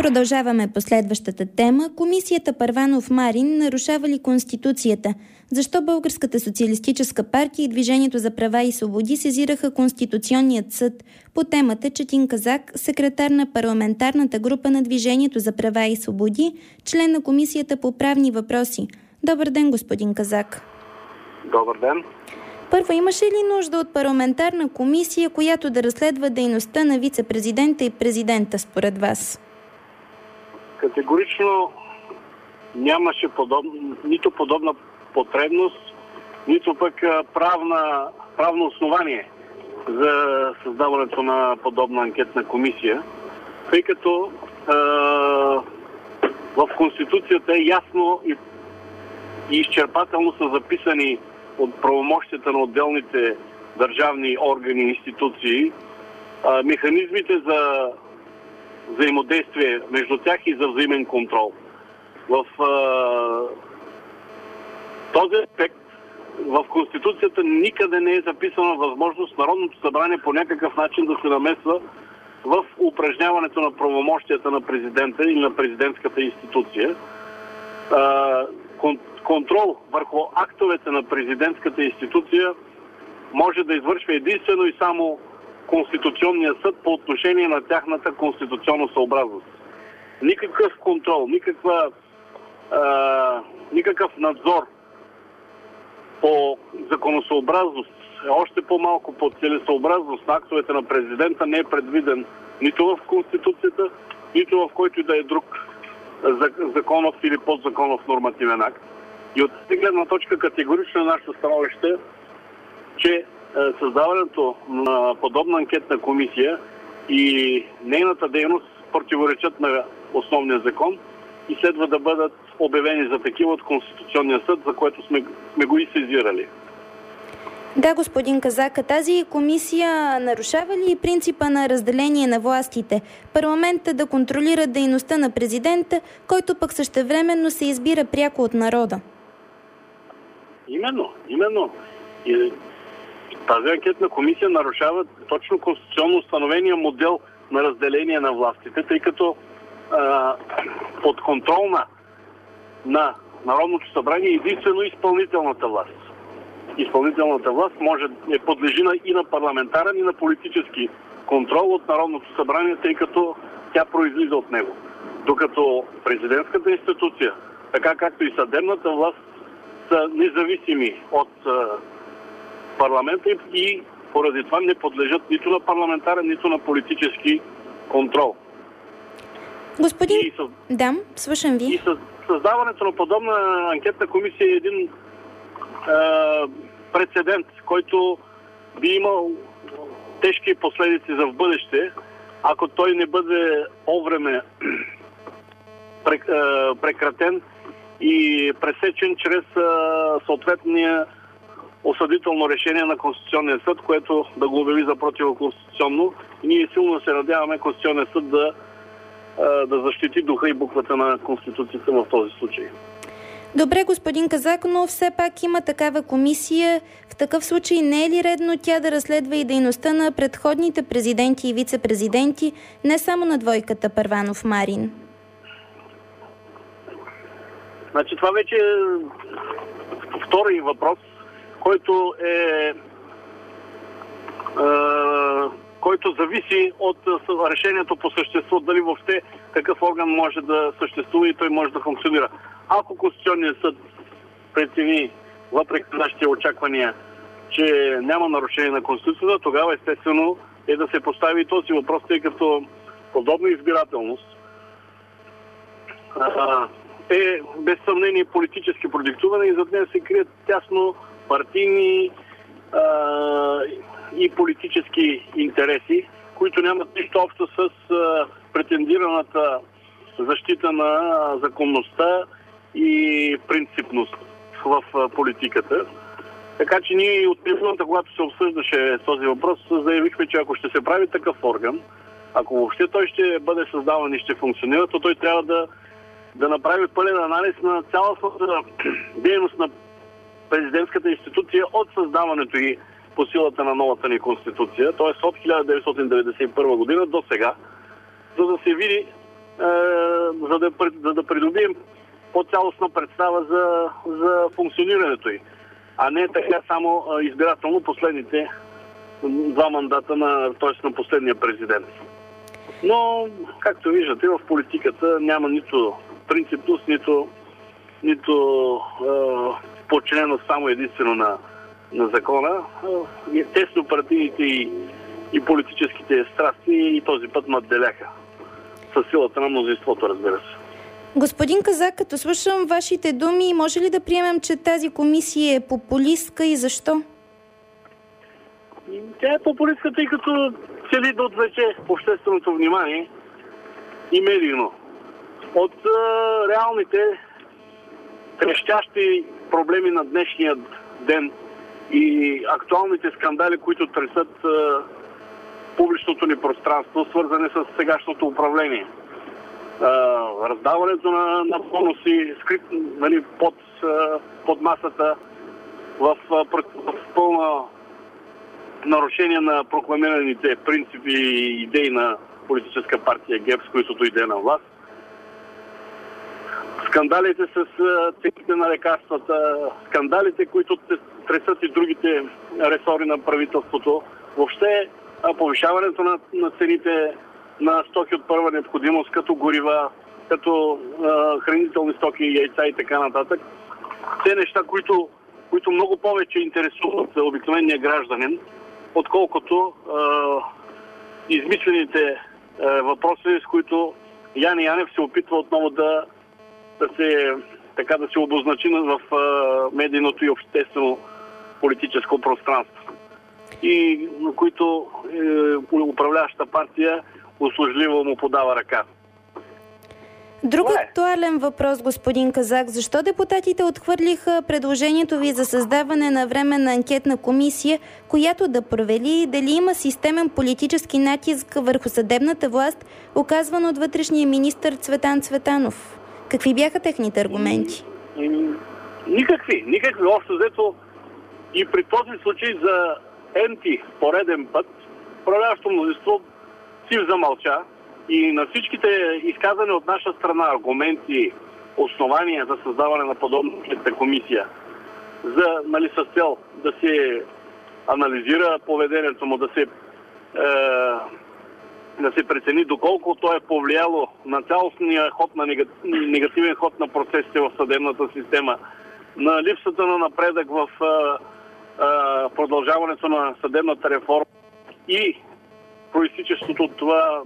Продължаваме по следващата тема. Комисията Първанов-Марин нарушава ли Конституцията? Защо Българската социалистическа партия и Движението за права и свободи сезираха Конституционният съд? По темата Четин Казак, секретар на парламентарната група на Движението за права и свободи, член на Комисията по правни въпроси. Добър ден, господин Казак. Добър ден. Първо, имаше ли нужда от парламентарна комисия, която да разследва дейността на вице-президента и президента, според вас? Категорично нямаше нито подобна потребност, нито пък правно основание за създаването на подобна анкетна комисия, тъй като в Конституцията е ясно и изчерпателно са записани от правомощията на отделните държавни органи и институции механизмите за взаимодействие между тях и за взаимен контрол. В този аспект в Конституцията никъде не е записана възможност Народното събрание по някакъв начин да се намесва в упражняването на правомощията на президента и на президентската институция. Контрол върху актовете на президентската институция може да извършва единствено и само Конституционния съд по отношение на тяхната конституционна съобразност. Никакъв контрол, никакъв надзор по законосъобразност, още по-малко по целесъобразност на актовете на президента не е предвиден нито в Конституцията, нито в който и да е друг законов или подзаконов нормативен акт. И от тази гледна точка категорично е нашето становище, че създаването на подобна анкетна комисия и нейната дейност противоречат на основния закон и следва да бъдат обявени за такива от Конституционния съд, за което сме го и сезирали. Да, господин Казак, тази комисия нарушава ли принципа на разделение на властите? Парламентът да контролира дейността на президента, който пък същевременно се избира пряко от народа? Именно. И тази анкетна комисия нарушава точно конституционно установения модел на разделение на властите, тъй като под контрол на Народното събрание е единствено изпълнителната власт. Изпълнителната власт е подлежи и на парламентарен, и на политически контрол от Народното събрание, тъй като тя произлиза от него. Докато президентската институция, така както и съдебната власт, са независими от парламента и поради това не подлежат нито на парламентарен, нито на политически контрол. Господин... Да, слушам ви. И създаването на подобна анкетна комисия е един прецедент, който би имал тежки последици за в бъдеще, ако той не бъде овреме прекратен и пресечен чрез съответния осъдително решение на Конституционния съд, което да го обяви за противоконституционно. И ние силно се надяваме Конституционния съд да защити духа и буквата на Конституцията в този случай. Добре, господин Казак, но все пак има такава комисия. В такъв случай не е ли редно тя да разследва и дейността на предходните президенти и вице-президенти, не само на двойката Първанов-Марин? Значи това вече е втори въпрос, който зависи от решението по същество, дали въобще такъв орган може да съществува и той може да функционира. Ако Конституционният съд прецени, въпреки нашите очаквания, че няма нарушение на Конституцията, тогава естествено е да се постави и този въпрос, тъй като подобна избирателност е без съмнение политически продиктувана и зад нея се крият тясно партийни и политически интереси, които нямат нищо общо с претендираната защита на законността и принципност в политиката. Така че ние от трибуната, когато се обсъждаше този въпрос, заявихме, че ако ще се прави такъв орган, ако въобще той ще бъде създаван и ще функционира, то той трябва да направи пълен анализ на цялостната дейност на президентската институция от създаването и по силата на новата ни конституция, т.е. от 1991 година до сега, за да се види за да придобием по-цялостна представа за функционирането й, а не така само избирателно последните 2 мандата на последния президент. Но, както виждате, в политиката няма нито принципност, нито подчиненост само единствено на закона. Тесно партийните и политическите страсти и този път надделяха. Със силата на мнозинството, разбира се. Господин Казак, като слушам вашите думи, може ли да приемем, че тази комисия е популистка и защо? Тя е популистка, тъй като цели да отвлече общественото внимание и медийно от реалните трещящи проблеми на днешния ден и актуалните скандали, които тресат публичното ни пространство, свързани с сегашното управление. Раздаването на бонуси под масата в пълна нарушение на прокламираните принципи и идеи на политическа партия ГЕРБ, с които дойде на власт. Скандалите с цените на лекарствата, скандалите, които тресат и другите ресори на правителството, въобще повишаването на цените на стоки от първа необходимост, като горива, като хранителни стоки, яйца и така нататък. Те неща, които много повече интересуват обикновения гражданин, отколкото измислените въпроси, с които Яне Янев се опитва отново да се обозначи в медийното и обществено политическо пространство. И на които управляващата партия услужливо му подава ръка. Друг актуален въпрос, господин Казак. Защо депутатите отхвърлиха предложението ви за създаване на временна анкетна комисия, която да провери дали има системен политически натиск върху съдебната власт, оказван от вътрешния министър Цветан Цветанов? Какви бяха техните аргументи? Никакви. Общо взето и при този случай за пореден път управляващо мнозинство си замълча и на всичките изказани от наша страна аргументи, основания за създаване на подобна комисия, с цел да се анализира поведението му, да се прецени доколко то е повлияло на цялостния негативен ход на процесите в съдебната система, на липсата на напредък в продължаването на съдебната реформа и проистичащото от това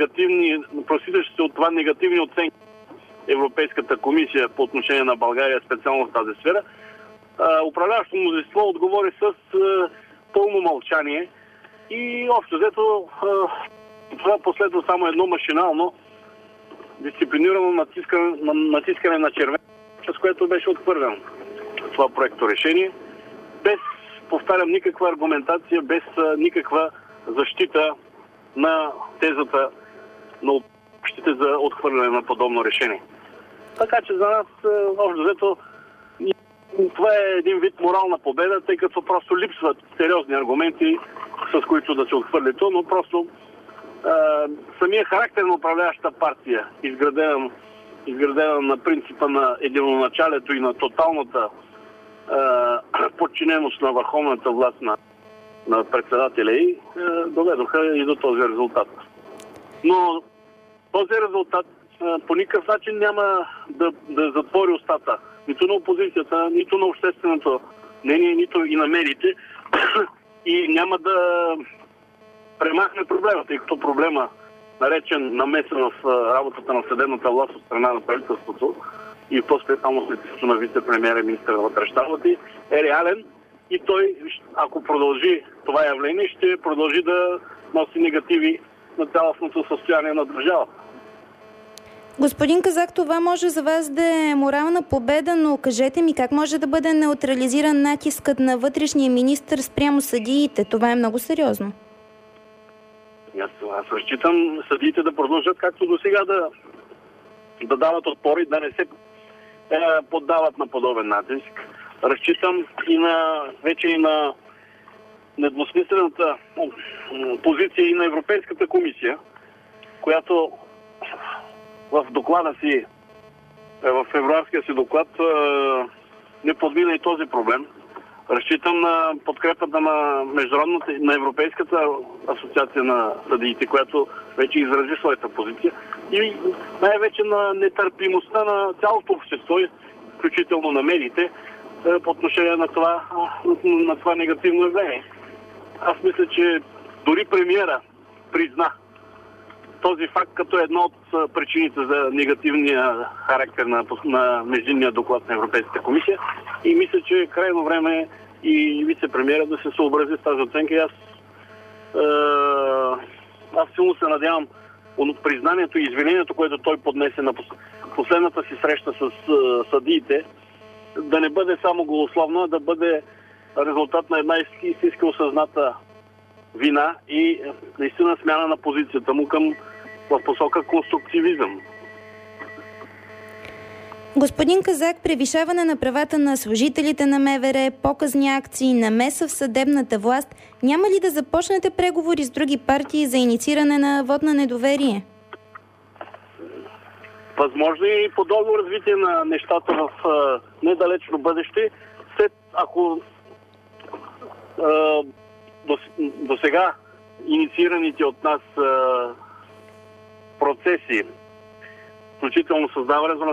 негативни оценки Европейската комисия по отношение на България, специално в тази сфера, управляващото мнозинство отговори с пълно мълчание и общо взето това последва само едно машинално дисциплинирано натискане на червен, с което беше отхвърлено това проекто решение, без, повтарям, никаква аргументация, без никаква защита на тезата на общите за отхвърляне на подобно решение. Така че за нас, общо взето, това е един вид морална победа, тъй като просто липсват сериозни аргументи, с които да се отхвърли то, но просто самия характер на управляващата партия, изградена на принципа на единоначалието и на тоталната подчиненост на върховната власт на председателя и доведоха и до този резултат. Но този резултат по никакъв начин няма да затвори устата нито на опозицията, нито на общественото мнение, нито и на медиите и няма да премахне проблема, тъй като проблема, наречен намеса в работата на съдебната власт от страна на правителството и по-специално след на вице-премиер и министър на вътрешните работи, е реален и той, ако продължи това явление, ще продължи да носи негативи на цялостното състояние на държавата. Господин Казак, това може за вас да е морална победа, но кажете ми как може да бъде неутрализиран натискът на вътрешния министър спрямо съдиите? Това е много сериозно. Аз разчитам съдиите да продължат както до сега да дават отпор и да не се поддават на подобен натиск. Разчитам вече и на недвусмислената позиция и на Европейската комисия, която в доклада си, в февруарския си доклад, не подмина и този проблем. Разчитам на подкрепата на на Европейската асоциация на съдиите, която вече изрази своята позиция, и най-вече на нетърпимостта на цялото общество, включително на медиите, по отношение на това негативно явление. Аз мисля, че дори премиера призна този факт като едно от причините за негативния характер на междинния доклад на Европейската комисия, и мисля, че е крайно време и вице-премиера да се съобрази с тази оценка. И аз силно се надявам от признанието и извинението, което той поднесе на последната си среща с съдиите, да не бъде само голословно, а да бъде резултат на една истински осъзната вина и наистина смяна на позицията му в посока конструктивизъм. Господин Казак, превишаване на правата на служителите на МВР, показни акции, намеса в съдебната власт, няма ли да започнете преговори с други партии за иницииране на вот на недоверие? Възможно и подобно развитие на нещата в недалечно бъдеще, след ако до сега инициираните от нас процеси, включително създаването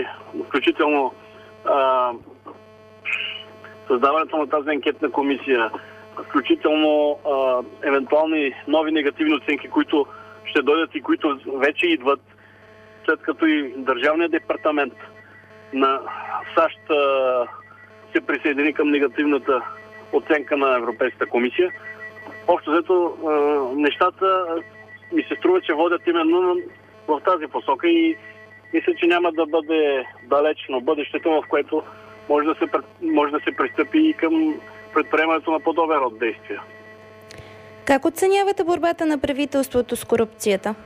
на тази анкетна комисия, включително евентуални нови негативни оценки, които ще дойдат и които вече идват, след като и Държавният департамент на САЩ се присъедини към негативната оценка на Европейската комисия. Общо взето нещата ми се струва, че водят именно в тази посока, и мисля, че няма да бъде далечно бъдещето, в което може да се пристъпи и към предприемането на подобен род действия. Как оценявате борбата на правителството с корупцията?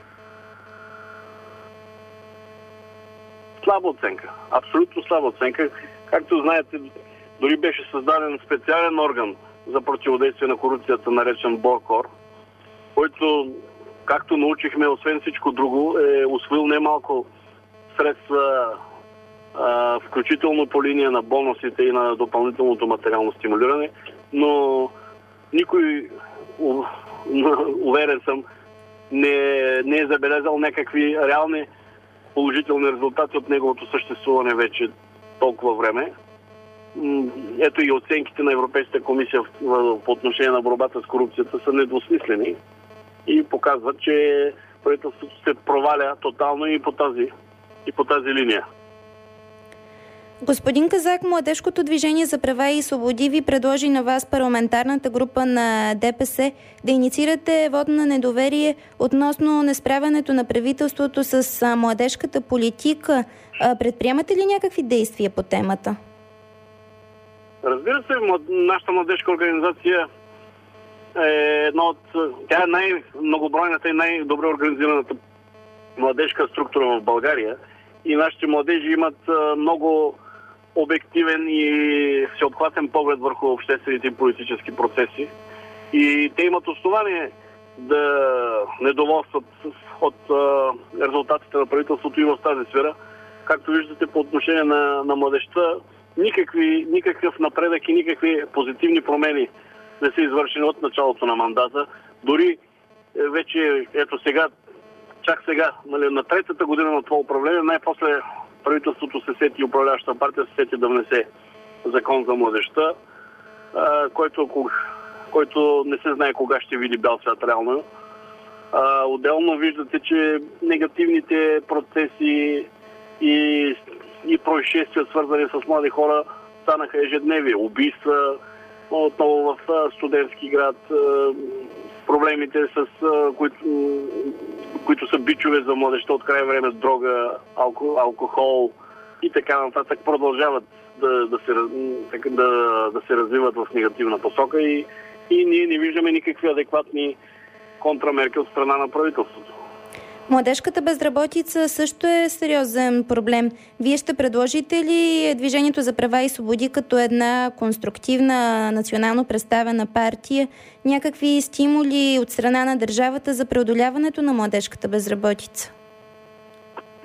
Слаба оценка. Абсолютно слаба оценка. Както знаете, дори беше създаден специален орган за противодействие на корупцията, наречен БОРКОР, който, както научихме, освен всичко друго, е усвоил немалко средства, включително по линия на бонусите и на допълнителното материално стимулиране, но никой, уверен съм, не е забелязал някакви реални положителни резултати от неговото съществуване вече толкова време. Ето и оценките на Европейската комисия по отношение на борбата с корупцията са недвусмислени и показват, че правителството се проваля тотално и по тази линия. Господин Казак, Младежкото движение за права и свободи ви предложи на вас, парламентарната група на ДПС, да инициирате вот на недоверие относно несправянето на правителството с младежката политика. Предприемате ли някакви действия по темата? Разбира се, нашата младежка организация е тя е най-многобройната и най-добре организираната младежка структура в България, и нашите младежи имат много обективен и всеобхватен поглед върху обществените и политически процеси, и те имат основание да недоволстват от резултатите на правителството и в тази сфера. Както виждате, по отношение на младежта, никакъв напредък и никакви позитивни промени не са извършени от началото на мандата. Дори вече, чак сега, на третата година на това управление, най-после правителството се сети, управляващата партия се сети да внесе закон за младежта, който не се знае кога ще види бял свят реално. Отделно виждате, че негативните процеси и происшествия, свързани с млади хора, станаха ежедневие. Убийства отново в студентски град, проблемите, които са бичове за младежта от край време, дрога, алкохол и така нататък, продължават да се развиват в негативна посока, и ние не виждаме никакви адекватни контрамерки от страна на правителството. Младежката безработица също е сериозен проблем. Вие ще предложите ли Движението за права и свободи като една конструктивна, национално представена партия някакви стимули от страна на държавата за преодоляването на младежката безработица?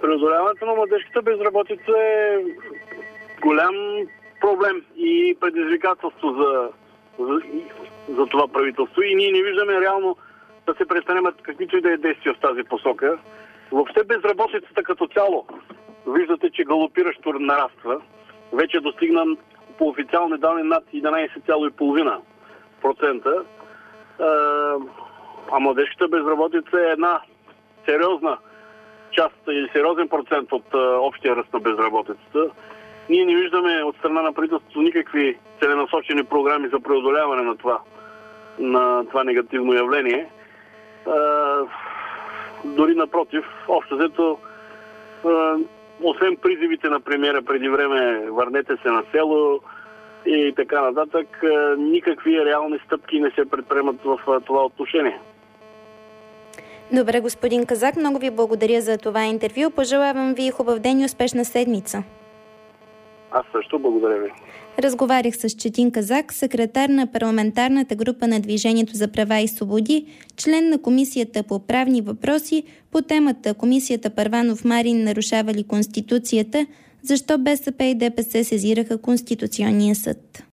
Преодоляването на младежката безработица е голям проблем и предизвикателство за това правителство. И ние не виждаме реално да се предприемат каквито и да е действия в тази посока. Въобще безработицата като цяло, виждате, че галопиращо нараства. Вече достигна по официални данни над 11,5%. А младежката безработица е една сериозна част или сериозен процент от общия ръст на безработицата. Ние не виждаме от страна на правителството никакви целенасочени програми за преодоляване на това негативно явление. Дори напротив, общо взето, освен призивите на премиера преди време върнете се на село и така нататък, никакви реални стъпки не се предприемат в това отношение. Добре, господин Казак, много ви благодаря за това интервю. Пожелавам ви хубав ден и успешна седмица. Аз също благодаря ви. Разговарях с Четин Казак, секретар на парламентарната група на Движението за права и свободи, член на Комисията по правни въпроси по темата Комисията Първанов-Марин нарушава ли Конституцията, защо БСП и ДПС сезираха Конституционния съд.